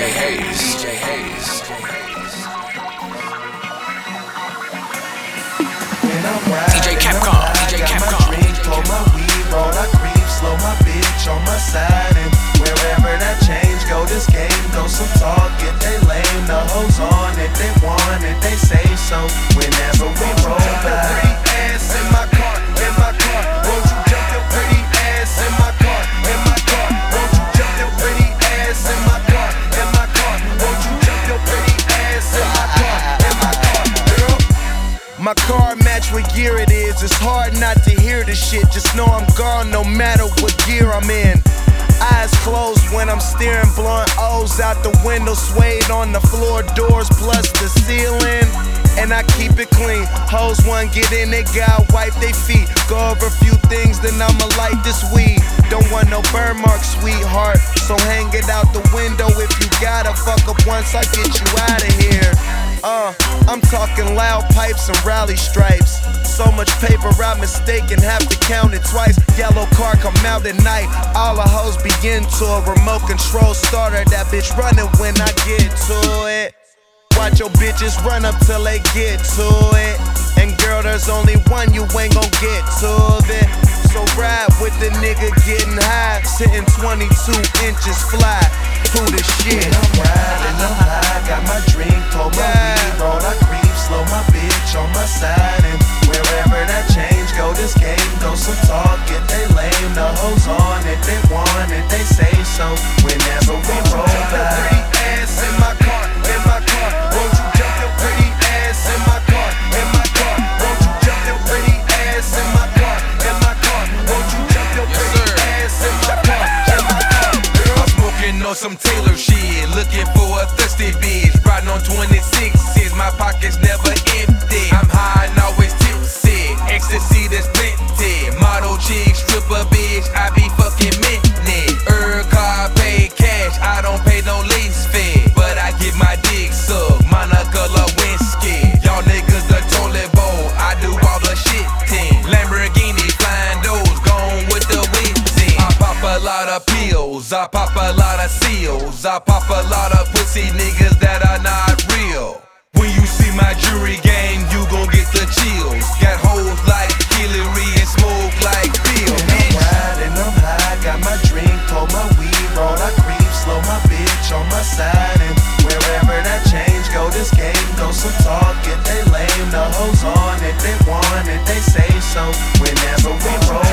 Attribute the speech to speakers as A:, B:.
A: Hayes. DJ Capcom.
B: Pull my weed, roll, I creep, slow my bitch on my side, and wherever that change go, this game goes some talk. If they lame, the hoes on it, they want it, they say so. Whenever we roll by, pretty ass in my car, won't you jump your pretty ass in my car, won't you jump your pretty ass in my car, won't you jump your pretty ass in my car, girl. My car match what year it is. It's hard not to hear the shit. Just know I'm gone no matter what gear I'm in. Eyes closed when I'm steering, blowing O's out the window, suede on the floor, doors plus the ceiling. And I keep it clean. Hoes one get in, they gotta wipe their feet. Go over a few things, then I'ma light this weed. Don't want no burn marks, sweetheart, so hang it out the window if you gotta. Fuck up once I get you out of here. I'm talking loud pipes and rally stripes. So much paper I mistake and have to count it twice. Yellow car come out at night. All the hoes begin to a remote control starter. That bitch running when I get to it. Watch your bitches run up till they get to it. And girl, there's only one you ain't gon' get to it. So ride with the nigga getting high, sitting 22 inches fly. Who the shit? I'm riding, I'm high, got my drink, pull my weed, roll, I creep, slow my bitch on my side, and wherever that change go, this game goes some talk. If they lame, the hoes on it, they want it, they say so. Whenever we roll by, pretty ass in my car, won't you jump your pretty ass in my car, won't you jump your pretty ass in my car, won't you jump your pretty ass in my car, girl. I'm smoking on some Taylor shit, looking for a thirsty bitch, riding on 26s, my pockets never empty. I'm high and always tipsy, ecstasy that's plenty. Model chick, stripper bitch, I be fucking minute. Car pay cash, I don't pay no lease fee, but I get my dick sucked, Monica Lewinsky. Y'all niggas the toilet bowl, I do all the shitting. Lamborghini flying doors, gone with the winds in. I pop a lot of pills, I pop a lot of seals, I pop a lot of pussy niggas that are not real. When you see my jewelry game, you gon' get the chills. Got hoes like Hillary and smoke like Bill. I'm riding, I'm high, got my drink, pull my weed, roll, I creep, slow my bitch on my side, and wherever that change go, this game goes some talk. If they lame, the hoes on it, they want it, they say so. Whenever we roll